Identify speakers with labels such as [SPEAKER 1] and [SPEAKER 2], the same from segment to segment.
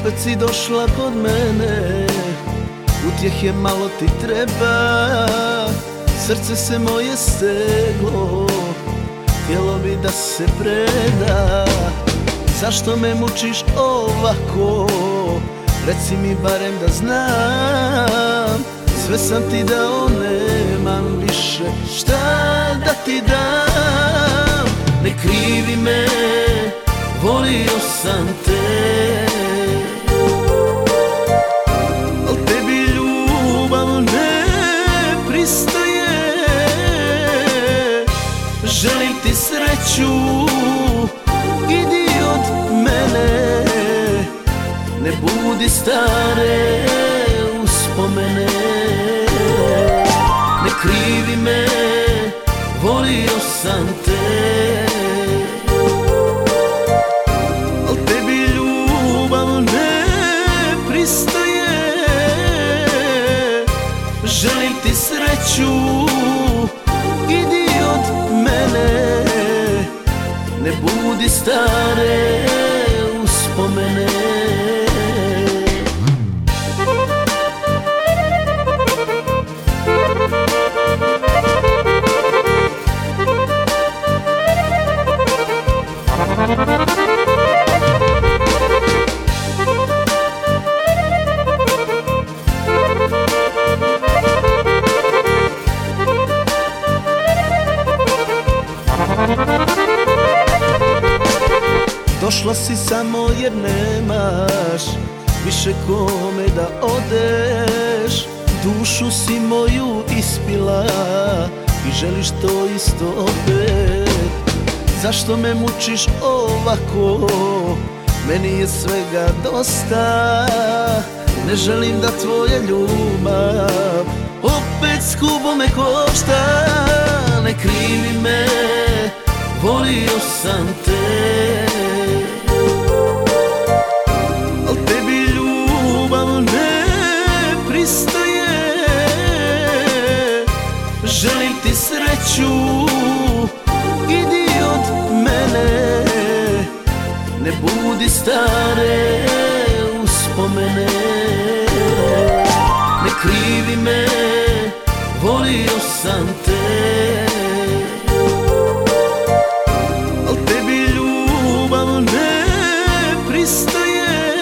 [SPEAKER 1] opet si došla kod mene, utjehe malo ti treba, srce se moje steglo, htjelo bi da se preda. Zašto me mučiš ovako, reci mi barem da znam, sve sam ti dao, nemam više šta da ti dam. Ne krivi me, volio sam te, al tebi ljubav ne pristaje. Želim ti sreću, idi od mene, ne budi stare uspomene. Ne krivi me, volio sam te, al tebi ljubav ne pristaje. Želim ti sreću, idi od mene, ne budi stare uspomene. Došla si samo jer nemaš više kome da odeš, dušu si moju ispila i želiš to isto opet. Zašto me mučiš ovako, meni je svega dosta, ne želim da tvoja ljubav opet skupo me košta. Ne krivi me, volio sam te, al tebi ljubav ne pristaje. Želim ti sreću, idi od mene, ne budi stare uspomene. Ne krivi me, volio sam te, al tebi ljubav ne pristaje.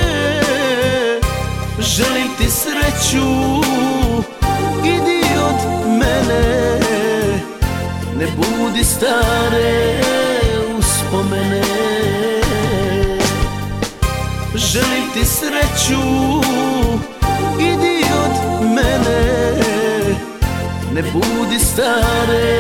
[SPEAKER 1] Želim ti sreću, idi od mene, ne budi stare uspomene. Želim ti sreću, idi od mene, ne budi stare